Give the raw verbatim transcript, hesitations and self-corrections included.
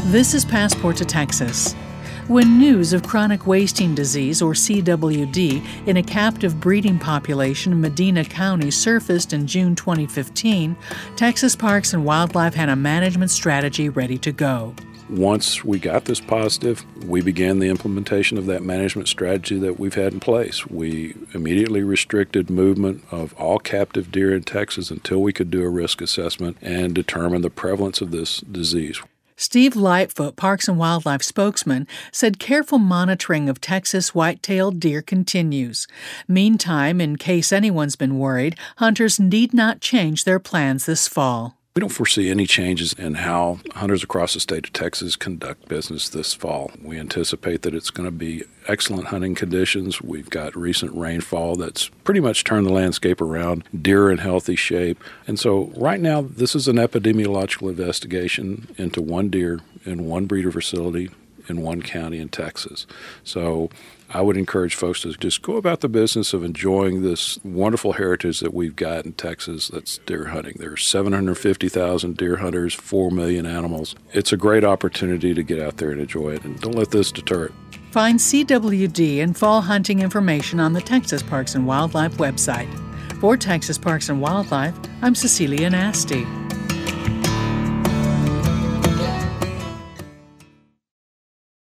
This is Passport to Texas. When news of chronic wasting disease, or C W D, in a captive breeding population in Medina County surfaced in June twenty fifteen, Texas Parks and Wildlife had a management strategy ready to go. Once we got this positive, we began the implementation of that management strategy that we've had in place. We immediately restricted movement of all captive deer in Texas until we could do a risk assessment and determine the prevalence of this disease. Steve Lightfoot, Parks and Wildlife spokesman, said careful monitoring of Texas white-tailed deer continues. Meantime, in case anyone's been worried, hunters need not change their plans this fall. We don't foresee any changes in how hunters across the state of Texas conduct business this fall. We anticipate that it's going to be excellent hunting conditions. We've got recent rainfall that's pretty much turned the landscape around, deer in healthy shape. And so right now, this is an epidemiological investigation into one deer in one breeder facility in one county in Texas. So I would encourage folks to just go about the business of enjoying this wonderful heritage that we've got in Texas. That's deer hunting. There are seven hundred fifty thousand deer hunters, four million animals. It's a great opportunity to get out there and enjoy it, and don't let this deter it. Find C W D and fall hunting information on the Texas Parks and Wildlife website. For Texas Parks and Wildlife, I'm Cecilia Nasty.